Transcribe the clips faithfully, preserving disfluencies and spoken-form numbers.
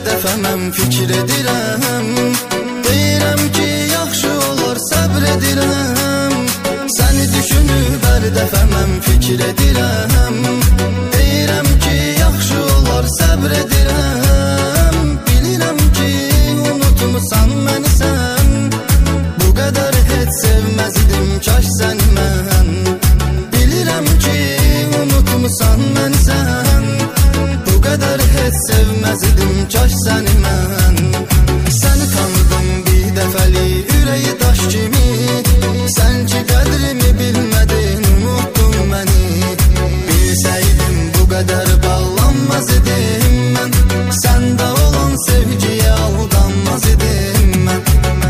dəfə mən fikir edirəm. Deyirəm ki, yaxşı olar, səbr edirəm. Səni düşünüb hər dəfə mən fikir edirəm. Deyirəm ki, yaxşı olar, səbr edirəm. Bilirəm ki, unutmusan məni sən. Bu qədər heç sevməz idim kaş səni mən. Bilirəm ki, unutmusan məni sən. Bu qədər heç sevməz idim kaş səni mən. Səni tanıdım bir dəfəli ürəyi daş kimi. Sən ki qədrimi bilmədin, unuttun məni. Bilsəydim bu qədər bağlanmaz idim mən. Səndə olan sevgiyə aldanmaz idim mən.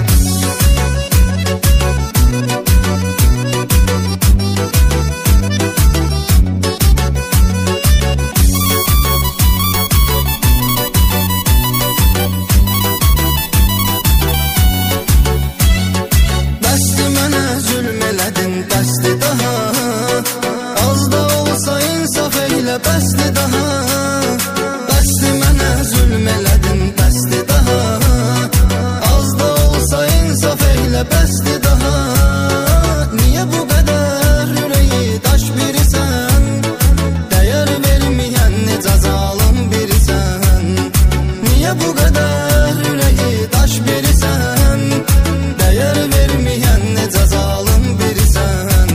Bəsdi daha, az da olsa insaf eylə, bəsdi daha. Bəsdi mənə zülm elədin, bəsdi daha, az da olsa insaf eylə, bəsdi daha. Niyə bu qədər ürəyi daş birisən? Dəyər verməyən necə zalım birisən? Niyə bu qədər ürəyi daş birisən? Dəyər verməyən necə zalım birisən?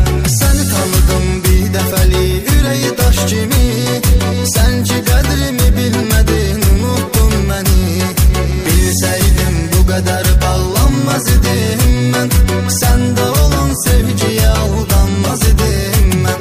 Ürəyi daş kimi, sən ki qədrimi bilmədin, unuttun məni. Bilsəydim bu qədər bağlanmaz idim mən. Səndə olan sevgiyə aldanmaz idim mən.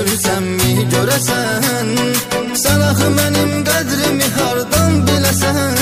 Düşünürsənmi görəsən? Sən axı mənim qədrimi hardan biləsən?